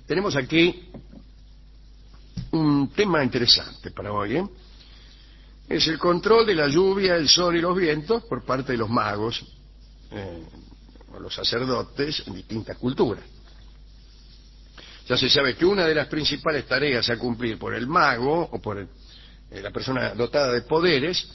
tenemos aquí un tema interesante para hoy, ¿eh? Es el control de la lluvia, el sol y los vientos por parte de los magos o los sacerdotes en distintas culturas. Ya se sabe que una de las principales tareas a cumplir por el mago o por la persona dotada de poderes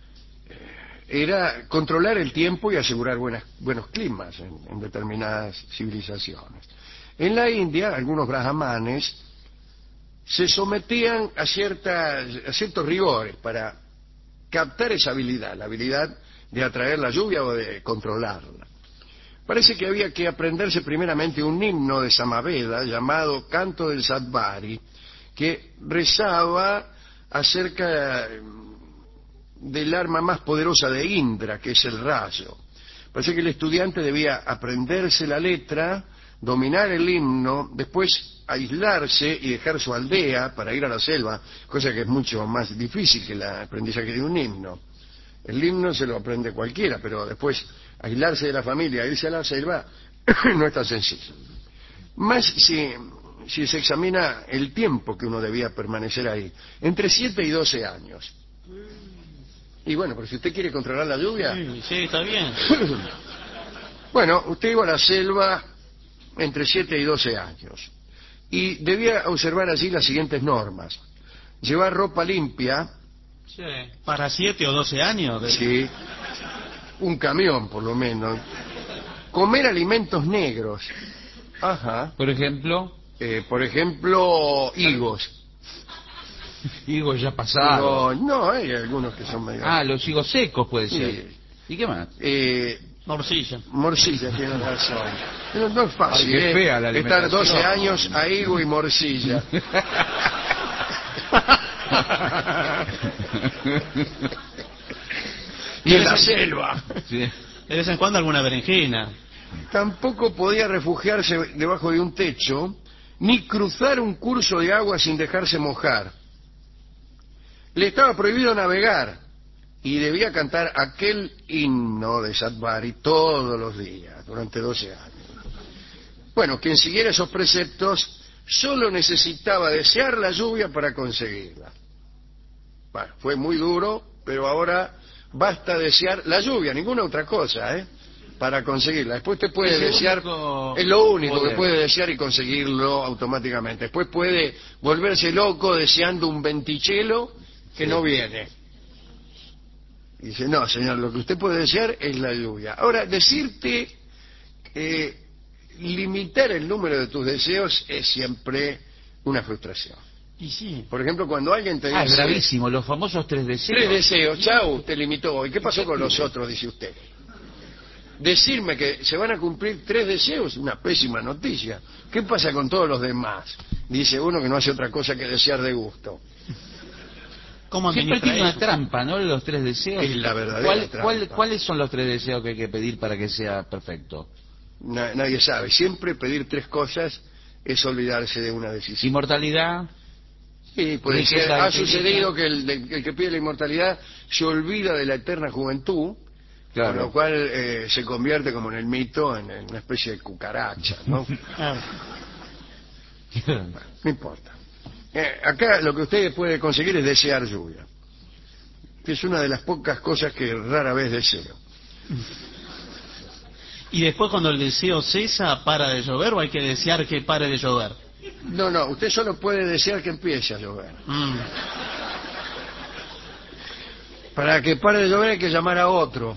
era controlar el tiempo y asegurar buenos climas en determinadas civilizaciones. En la India, algunos brahmanes se sometían a ciertos rigores para captar esa habilidad, la habilidad de atraer la lluvia o de controlarla. Parece que había que aprenderse primeramente un himno de Samaveda llamado Canto del Sattvari, que rezaba acerca del arma más poderosa de Indra, que es el rayo. Parece que el estudiante debía aprenderse la letra, dominar el himno, después aislarse y dejar su aldea para ir a la selva, cosa que es mucho más difícil que el aprendizaje de un himno. El himno se lo aprende cualquiera, pero después aislarse de la familia, irse a la selva, no es tan sencillo. Más si se examina el tiempo que uno debía permanecer ahí, entre 7 y 12 años. Y bueno, pero si usted quiere controlar la lluvia... Sí, está bien. Bueno, usted iba a la selva entre 7 y 12 años y debía observar allí las siguientes normas: llevar ropa limpia. Sí. ¿Para 7 o 12 años? Sí, un camión por lo menos. Comer alimentos negros. Ajá. Por ejemplo, higos. higos ya pasados. No, hay algunos que son medio... Los higos secos puede ser. Sí. ¿Y qué más? Morcilla. Morcilla, tiene razón. Pero no es fácil, qué fea la estar 12 alimentación. años a higo y morcilla. Y en la selva. Sí. De vez en cuando alguna berenjena. Tampoco podía refugiarse debajo de un techo, ni cruzar un curso de agua sin dejarse mojar. Le estaba prohibido navegar y debía cantar aquel himno de Sattvari todos los días, durante 12 años. Bueno, quien siguiera esos preceptos solo necesitaba desear la lluvia para conseguirla. Bueno, fue muy duro, pero ahora basta desear la lluvia, ninguna otra cosa, para conseguirla. Después te puede desear, es lo único que puede desear y conseguirlo automáticamente. Después puede volverse loco deseando un ventichelo que no viene. Y dice, no, señor, lo que usted puede desear es la lluvia. Ahora, decirte, limitar el número de tus deseos es siempre una frustración. Y sí. Por ejemplo, cuando alguien te dice... es gravísimo, los famosos 3 deseos. 3 deseos, chau, te limitó. ¿Y qué pasó con los otros, dice usted? Decirme que se van a cumplir 3 deseos, una pésima noticia. ¿Qué pasa con todos los demás? Dice uno que no hace otra cosa que desear de gusto. ¿Cómo Siempre administra tiene una eso? trampa, ¿no? Los 3 deseos. Es la verdadera trampa. ¿Cuáles son los 3 deseos que hay que pedir para que sea perfecto? Nadie sabe. Siempre pedir 3 cosas es olvidarse de una decisión. Inmortalidad. Sí, puede Riqueza ser. Ha infinita. sucedido que el que pide la inmortalidad se olvida de la eterna juventud, Claro. con lo cual se convierte, como en el mito, en una especie de cucaracha, ¿no? No importa. Acá lo que usted puede conseguir es desear lluvia, que es una de las pocas cosas que rara vez deseo. ¿Y después cuando el deseo cesa, para de llover o hay que desear que pare de llover? No, usted solo puede desear que empiece a llover. Para que pare de llover hay que llamar a otro.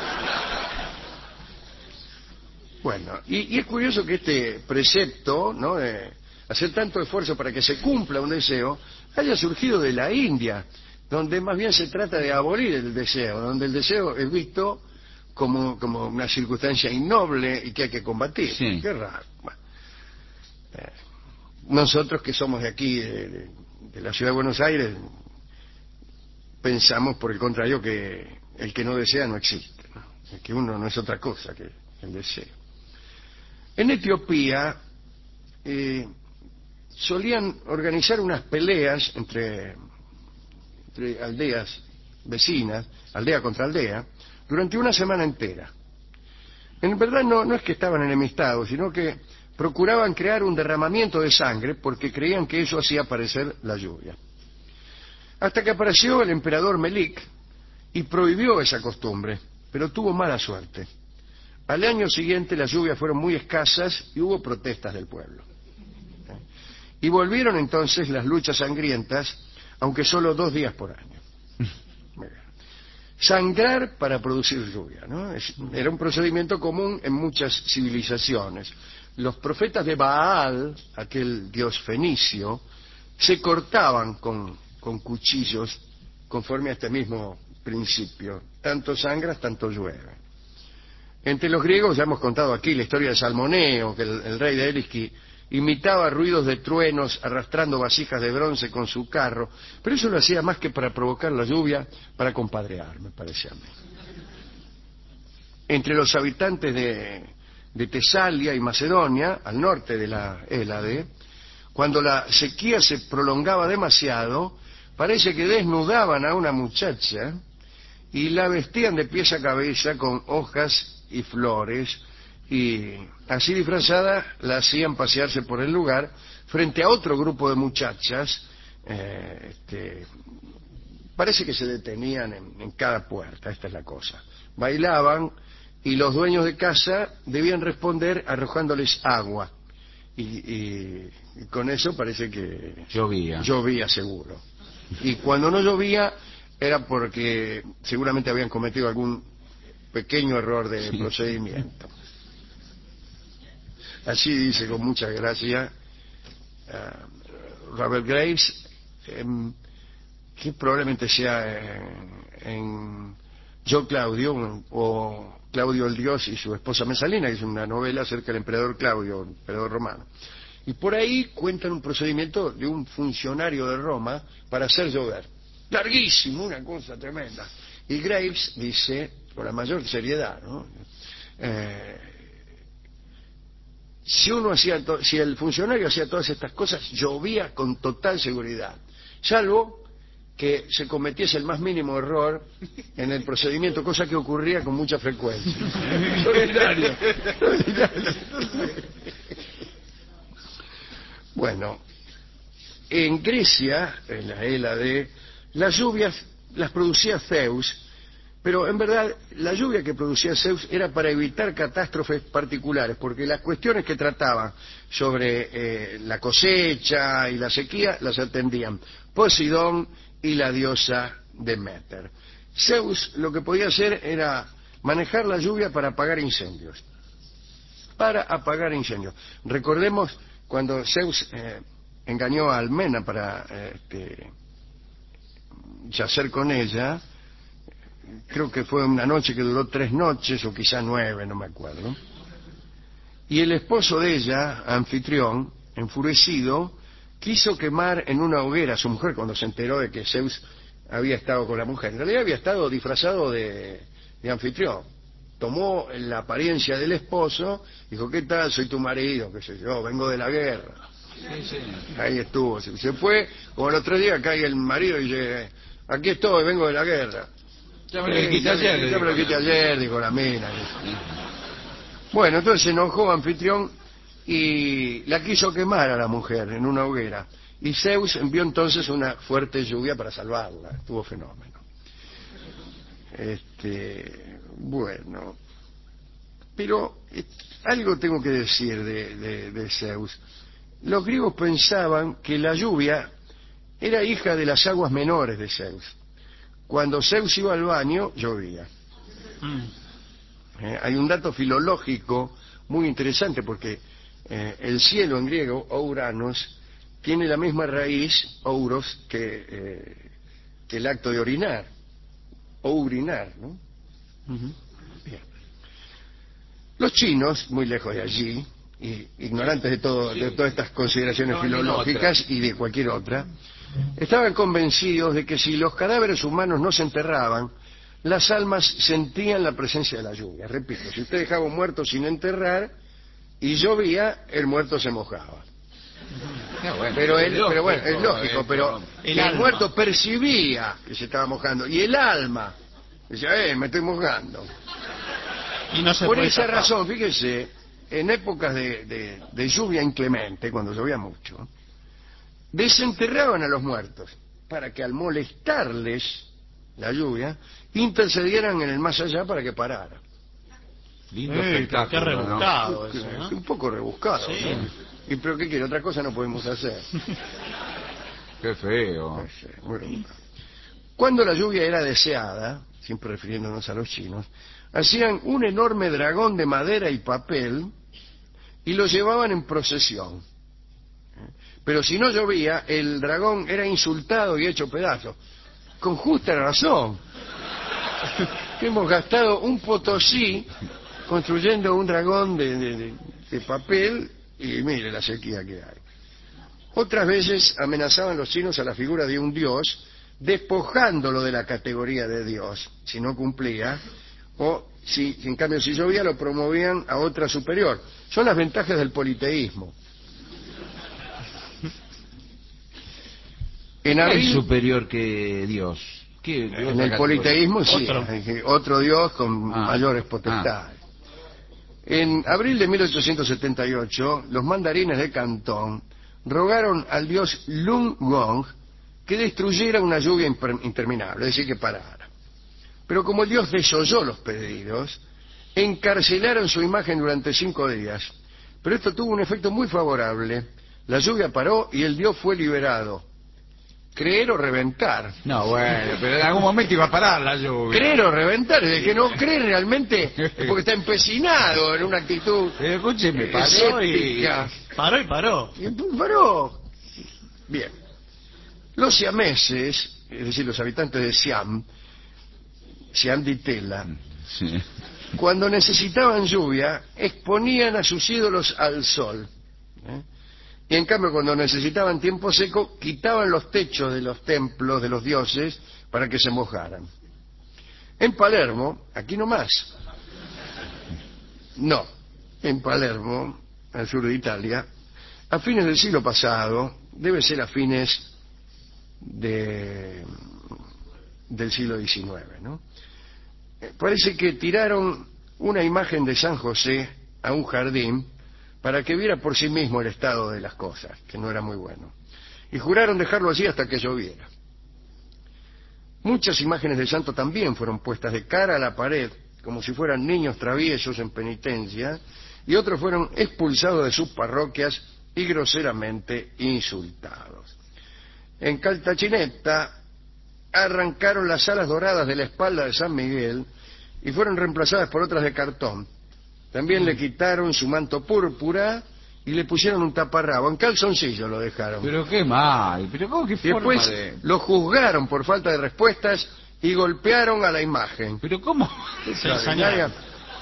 Bueno, y es curioso que este precepto, ¿no?, de hacer tanto esfuerzo para que se cumpla un deseo, haya surgido de la India, donde más bien se trata de abolir el deseo, donde el deseo es visto como una circunstancia innoble y que hay que combatir. Sí. Qué raro. Bueno, nosotros que somos de aquí, de la ciudad de Buenos Aires, pensamos por el contrario que el que no desea no existe, ¿no? El que uno no es otra cosa que el deseo. En Etiopía solían organizar unas peleas entre aldeas vecinas, aldea contra aldea, durante una semana entera. En verdad no es que estaban enemistados, sino que procuraban crear un derramamiento de sangre porque creían que eso hacía aparecer la lluvia. Hasta que apareció el emperador Melik y prohibió esa costumbre, pero tuvo mala suerte. Al año siguiente las lluvias fueron muy escasas y hubo protestas del pueblo. Y volvieron entonces las luchas sangrientas, aunque solo 2 días por año. Sangrar para producir lluvia, ¿no? Era un procedimiento común en muchas civilizaciones. Los profetas de Baal, aquel dios fenicio, se cortaban con cuchillos conforme a este mismo principio. Tanto sangras, tanto llueve. Entre los griegos ya hemos contado aquí la historia de Salmoneo, que el rey de Elisqui imitaba ruidos de truenos arrastrando vasijas de bronce con su carro, pero eso lo hacía más que para provocar la lluvia, para compadrear, me parece a mí. Entre los habitantes de Tesalia y Macedonia, al norte de la Hélade, cuando la sequía se prolongaba demasiado, parece que desnudaban a una muchacha y la vestían de pies a cabeza con hojas y flores, y así disfrazada la hacían pasearse por el lugar frente a otro grupo de muchachas. Parece que se detenían en cada puerta, esta es la cosa. Bailaban y los dueños de casa debían responder arrojándoles agua. Y con eso parece que llovía seguro. Y cuando no llovía era porque seguramente habían cometido algún pequeño error de procedimiento. Así dice con mucha gracia Robert Graves, que probablemente sea en Yo Claudio o Claudio el Dios y su esposa Mesalina, que es una novela acerca del emperador Claudio, emperador romano. Y por ahí cuentan un procedimiento de un funcionario de Roma para hacer llover. Larguísimo, una cosa tremenda. Y Graves dice, con la mayor seriedad, ¿no? Si el funcionario hacía todas estas cosas, llovía con total seguridad, salvo que se cometiese el más mínimo error en el procedimiento, cosa que ocurría con mucha frecuencia. Solidario. Bueno, en Grecia, en la Hélade, las lluvias las producía Zeus, pero en verdad la lluvia que producía Zeus era para evitar catástrofes particulares, porque las cuestiones que trataban sobre la cosecha y la sequía las atendían Poseidón y la diosa Deméter. Zeus lo que podía hacer era manejar la lluvia para apagar incendios. Recordemos cuando Zeus engañó a Almena para yacer con ella. Creo que fue una noche que duró 3 noches, o quizá 9, no me acuerdo. Y el esposo de ella, Anfitrión, enfurecido, quiso quemar en una hoguera a su mujer cuando se enteró de que Zeus había estado con la mujer. En realidad había estado disfrazado de Anfitrión. Tomó la apariencia del esposo, dijo, ¿qué tal? Soy tu marido, qué sé yo, vengo de la guerra. Sí. Ahí estuvo. Se fue, como el otro día cae el marido y dice, aquí estoy, vengo de la guerra. Ya me lo quité ayer, dijo la mina. Bueno, entonces se enojó Anfitrión y la quiso quemar a la mujer en una hoguera. Y Zeus envió entonces una fuerte lluvia para salvarla. Estuvo fenómeno. Bueno. Pero algo tengo que decir de Zeus. Los griegos pensaban que la lluvia era hija de las aguas menores de Zeus. Cuando Zeus iba al baño, llovía. Hay un dato filológico muy interesante porque el cielo en griego, ouranos, tiene la misma raíz, ouros, que el acto de orinar, o urinar, ¿no? Bien. Los chinos, muy lejos de allí, y ignorantes de todas estas consideraciones filológicas y de cualquier otra, estaban convencidos de que si los cadáveres humanos no se enterraban, las almas sentían la presencia de la lluvia. Repito, si usted dejaba un muerto sin enterrar y llovía, el muerto se mojaba. Pero es lógico, pero el muerto percibía que se estaba mojando, y el alma decía, me estoy mojando. Y no se Por esa razón, fíjese en épocas de lluvia inclemente, cuando llovía mucho, desenterraban a los muertos para que al molestarles la lluvia, intercedieran en el más allá para que parara. Lindo espectáculo, qué rebuscado eso, ¿no? Un poco rebuscado, Sí. ¿no? ¿Y pero qué quiere? Otra cosa no podemos hacer. Qué feo. Sí, muy rebuscado. Cuando la lluvia era deseada, siempre refiriéndonos a los chinos, hacían un enorme dragón de madera y papel y lo llevaban en procesión. Pero si no llovía, el dragón era insultado y hecho pedazos. Con justa razón. Hemos gastado un potosí construyendo un dragón de papel y mire la sequía que hay. Otras veces amenazaban los chinos a la figura de un dios, despojándolo de la categoría de dios, si no cumplía, o si en cambio si llovía lo promovían a otra superior. Son las ventajas del politeísmo. En ¿Qué es abril, superior que Dios? ¿Qué Dios en el acá- politeísmo sí, Otro. otro dios con Ah. mayores potestades. En abril de 1878, los mandarines de Cantón rogaron al dios Lung Gong que destruyera una lluvia interminable, es decir, que parara. Pero como el dios desoyó los pedidos, encarcelaron su imagen durante 5 días. Pero esto tuvo un efecto muy favorable. La lluvia paró y el dios fue liberado. Creer o reventar. No, bueno, pero en algún momento iba a parar la lluvia. Creer o reventar, el que no cree realmente es porque está empecinado en una actitud Pero escúcheme, pasó y... escéptica. Paró y paró. Y paró. Bien. Los siameses, es decir, los habitantes de Siam di Tela, Sí. cuando necesitaban lluvia, exponían a sus ídolos al sol. Y en cambio, cuando necesitaban tiempo seco, quitaban los techos de los templos de los dioses para que se mojaran. En Palermo, aquí nomás, no, en Palermo, al sur de Italia, a fines del siglo pasado, debe ser a fines del siglo XIX, ¿no? Parece que tiraron una imagen de San José a un jardín para que viera por sí mismo el estado de las cosas, que no era muy bueno. Y juraron dejarlo así hasta que lloviera. Muchas imágenes del santo también fueron puestas de cara a la pared, como si fueran niños traviesos en penitencia, y otros fueron expulsados de sus parroquias y groseramente insultados. En Caltachineta arrancaron las alas doradas de la espalda de San Miguel y fueron reemplazadas por otras de cartón. También le quitaron su manto púrpura y le pusieron un taparrabo. En calzoncillo lo dejaron. Pero qué mal, pero ¿cómo que Y forma después de...? lo juzgaron por falta de respuestas y golpearon a la imagen. Pero ¿cómo? Extraordinaria.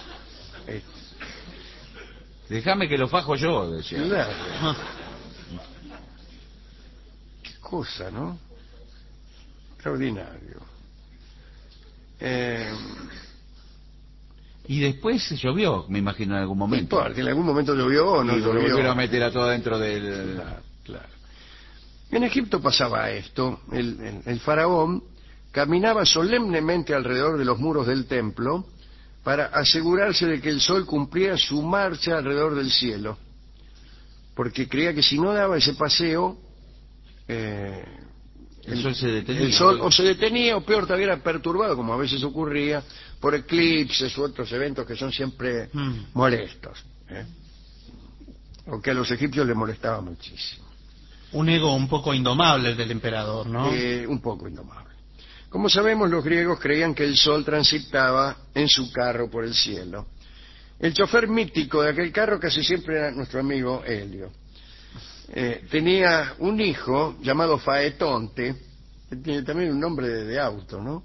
Déjame que lo fajo yo, decía. Claro. Qué cosa, ¿no? Extraordinario. Y después llovió, me imagino, en algún No momento. importa, en algún momento llovió o no Y lo llovió. volvieron a meter a todo dentro del... Claro, claro. En Egipto pasaba esto. El faraón caminaba solemnemente alrededor de los muros del templo para asegurarse de que el sol cumplía su marcha alrededor del cielo, porque creía que si no daba ese paseo, El sol se detenía. el sol o se detenía o peor todavía era perturbado, como a veces ocurría, por eclipses u otros eventos que son siempre molestos, o que a los egipcios les molestaba muchísimo. Un ego un poco indomable el del emperador, ¿no? Un poco indomable. Como sabemos, los griegos creían que el sol transitaba en su carro por el cielo. El chofer mítico de aquel carro casi siempre era nuestro amigo Helio. Tenía un hijo llamado Faetonte, que tiene también un nombre de auto, ¿no?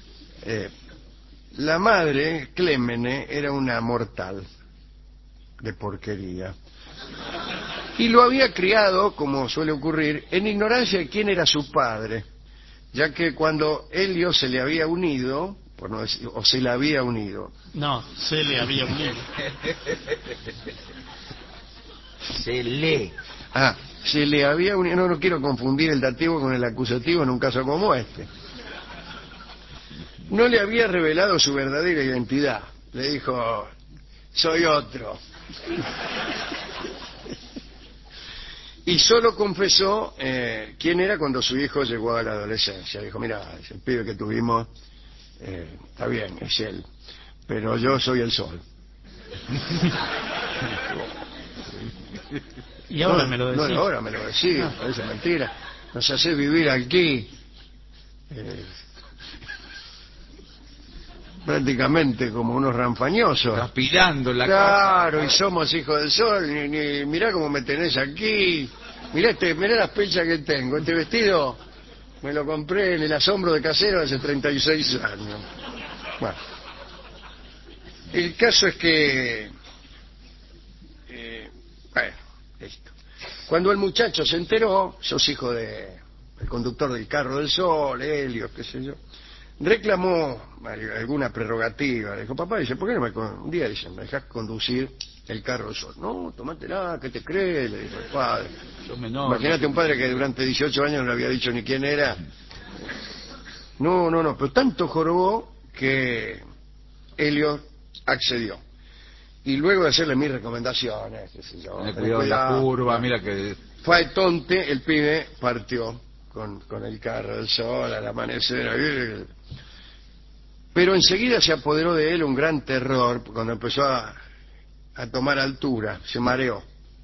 La madre, Clémene, era una mortal de porquería. Y lo había criado, como suele ocurrir, en ignorancia de quién era su padre, ya que cuando Helio se le había unido, por no decir, o se le había unido, No, se le había unido. se le había unido, no quiero confundir el dativo con el acusativo en un caso como este. No le había revelado su verdadera identidad. Le dijo, soy otro. Y solo confesó quién era cuando su hijo llegó a la adolescencia. Dijo, mira, el pibe que tuvimos, está bien, es él, pero yo soy el sol. Y ahora No, me lo no, decís. ahora me lo decís, parece mentira. Nos hace vivir aquí prácticamente como unos ranfañosos. Transpirando en la Claro, y somos hijos del sol. Mirá cómo me tenés aquí. Mirá las pechas que tengo. Este vestido me lo compré en el asombro de Casero hace 36 años. Bueno, el caso es que... bueno, listo. Cuando el muchacho se enteró, sos hijo del conductor del carro del sol, Helio, qué sé yo, reclamó alguna prerrogativa. Le dijo, papá, dice, ¿por qué no un día dice, me dejás conducir el carro del sol? No, tomátela, ¿qué te crees? Le dijo el padre. Imagínate un padre que durante 18 años no le había dicho ni quién era. No, pero tanto jorobó que Helio accedió. Y luego de hacerle mis recomendaciones, qué sé yo, cuidado en la curva, mira que... faetonte, el pibe partió con el carro del sol al amanecer. Pero enseguida se apoderó de él un gran terror cuando empezó a tomar altura, se mareó.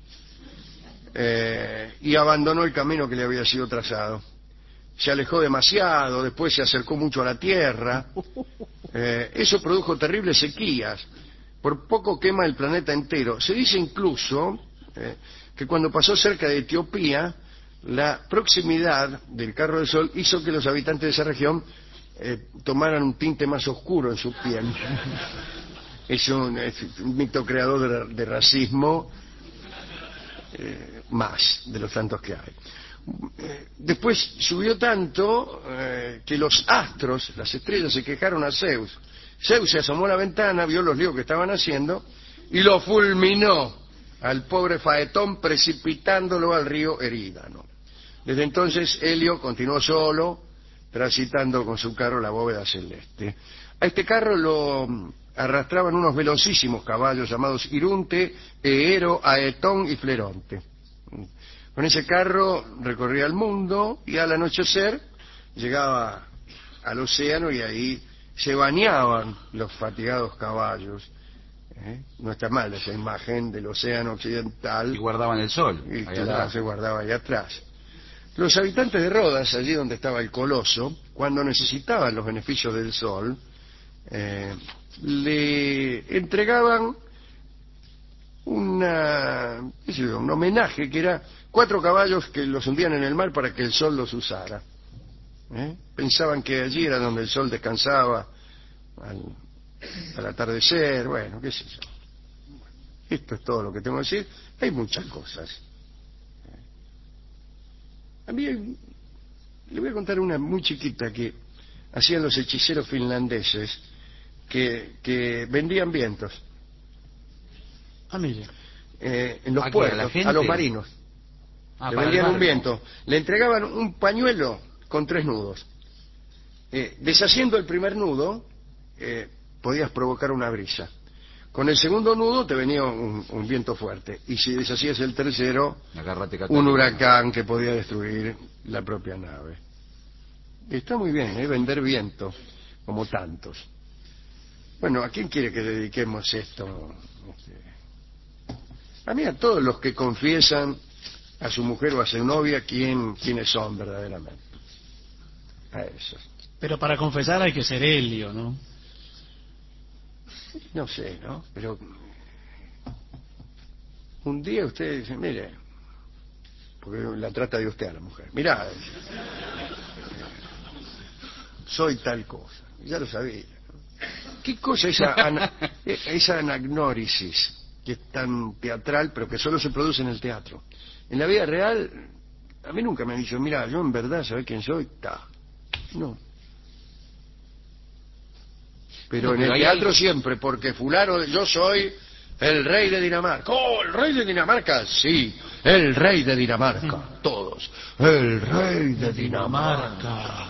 Y abandonó el camino que le había sido trazado. Se alejó demasiado, después se acercó mucho a la tierra. Eso produjo terribles sequías. Por poco quema el planeta entero. Se dice incluso que cuando pasó cerca de Etiopía, la proximidad del carro del sol hizo que los habitantes de esa región tomaran un tinte más oscuro en su piel. Es un mito creador de racismo, más de los tantos que hay. Después subió tanto que los astros, las estrellas, se quejaron a Zeus. Zeus se asomó a la ventana, vio los líos que estaban haciendo y lo fulminó al pobre Faetón, precipitándolo al río Erídano. Desde entonces Helio continuó solo, transitando con su carro la bóveda celeste. A este carro lo arrastraban unos velocísimos caballos llamados Irunte, Eero, Aetón y Fleronte. Con ese carro recorría el mundo y al anochecer llegaba al océano y ahí se bañaban los fatigados caballos. No está mal esa imagen del océano occidental. Y guardaban el sol. Y claro, se guardaba ahí atrás. Los habitantes de Rodas, allí donde estaba el coloso, cuando necesitaban los beneficios del sol, le entregaban un homenaje que era 4 caballos que los hundían en el mar para que el sol los usara. Pensaban que allí era donde el sol descansaba al atardecer, bueno, qué sé yo. Esto es todo lo que tengo que decir. Hay muchas cosas. A mí le voy a contar una muy chiquita que hacían los hechiceros finlandeses que vendían vientos. Mire. En los puertos, a los marinos. Le vendían un viento. Le entregaban un pañuelo con 3 nudos. Deshaciendo el primer nudo, podías provocar una brisa. Con el segundo nudo te venía un viento fuerte. Y si deshacías el tercero, un huracán que podía destruir la propia nave. Está muy bien, vender viento, como tantos. Bueno, ¿a quién quiere que dediquemos esto? A mí, a todos los que confiesan a su mujer o a su novia quiénes son verdaderamente. A esos. Pero para confesar hay que ser Helio, ¿no? No sé, ¿no? Pero un día usted dice, mire, porque la trata de usted a la mujer, mirá, soy tal cosa, ya lo sabía. ¿Qué cosa esa anagnórisis que es tan teatral, pero que solo se produce en el teatro? En la vida real, a mí nunca me han dicho, mira, yo en verdad, ¿sabés quién soy? No. Pero en el teatro siempre, porque fulano, yo soy el rey de Dinamarca. ¡Oh, el rey de Dinamarca! Sí, el rey de Dinamarca. Todos. El rey de Dinamarca.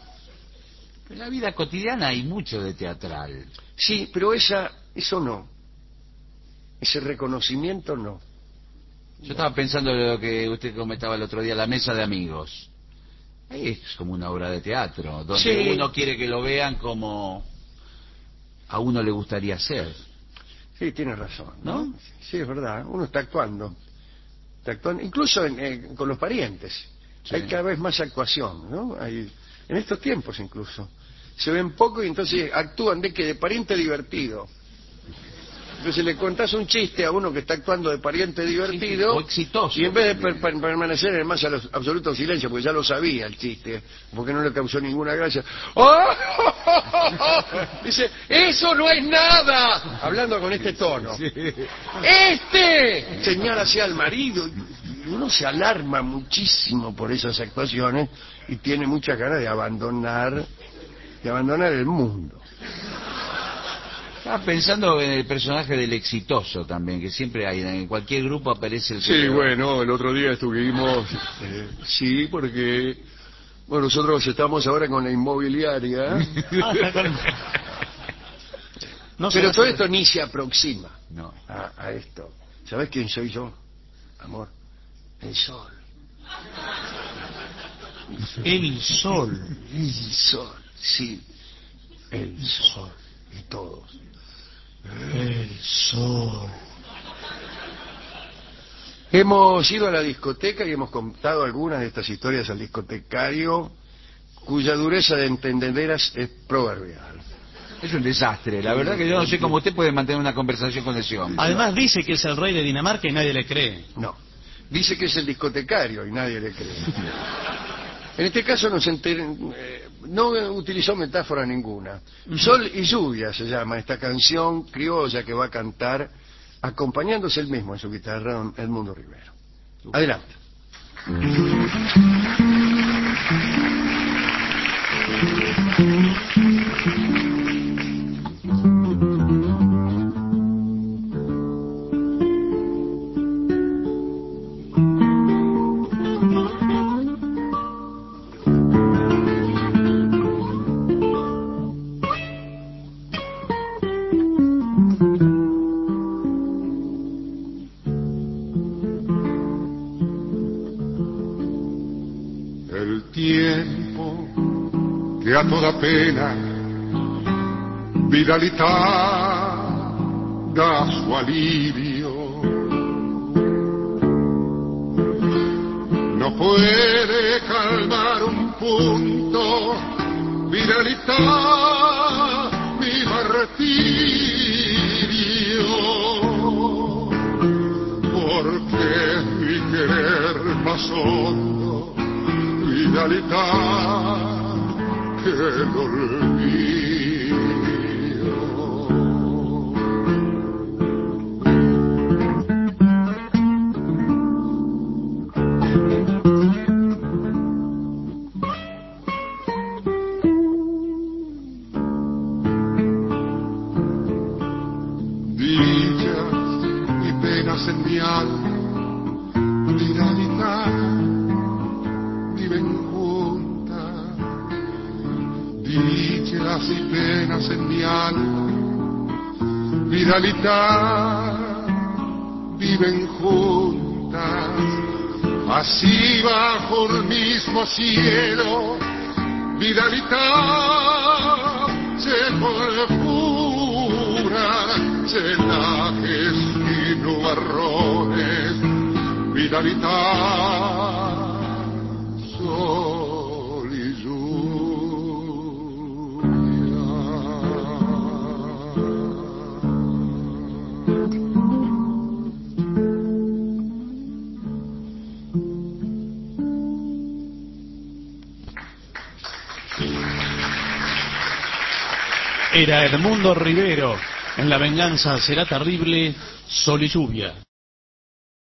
En la vida cotidiana hay mucho de teatral. Sí, pero eso no. ese reconocimiento no. Yo estaba pensando en lo que usted comentaba el otro día, la mesa de amigos. Ahí es como una obra de teatro, donde Sí. uno quiere que lo vean como a uno le gustaría ser. Sí, tiene razón, ¿no? ¿No? Sí, es verdad. Uno está actuando. Está actuando, incluso con los parientes. Sí. Hay cada vez más actuación, ¿no? En estos tiempos incluso. Se ven poco y entonces actúan de pariente divertido. Entonces le contás un chiste a uno que está actuando de pariente divertido, O exitoso. y en vez de permanecer en el más absoluto silencio, porque ya lo sabía el chiste, porque no le causó ninguna gracia, ¡oh! Dice, ¡eso no es nada! Hablando con este tono. Sí. Señala hacia al marido, y uno se alarma muchísimo por esas actuaciones y tiene muchas ganas de abandonar el mundo. Estaba pensando en el personaje del exitoso también, que siempre hay, en cualquier grupo aparece el Sí, que- bueno, el otro día estuvimos, sí, porque, bueno, nosotros estamos ahora con la inmobiliaria, Ah, está con- No se pero hace- todo esto ni se aproxima No. a esto. ¿Sabes quién soy yo, amor? El sol. El sol. El sol, sí, el sol. Y todos. El sol. Hemos ido a la discoteca y hemos contado algunas de estas historias al discotecario, cuya dureza de entendederas es proverbial. Es un desastre. La verdad que yo no sé cómo usted puede mantener una conversación con ese hombre. Además dice que es el rey de Dinamarca y nadie le cree. No, dice que es el discotecario y nadie le cree. En este caso no utilizó metáfora ninguna. Sol y lluvia se llama esta canción criolla que va a cantar acompañándose él mismo en su guitarra, don Edmundo Rivero. Adelante. El tiempo que a toda pena viralidad da su alivio, no puede calmar un punto, viralidad mi martirio, porque mi querer más hondo, viralidad que el olvido. Dichas y penas en mi alma, viralidad viven juntas, dichas y penas en mi alma, viralidad viven juntas, así bajo el mismo cielo, viralidad se conjuran celajes y nubarrones, viralidad sol y Era Edmundo Rivero. En La venganza será terrible, sol y lluvia.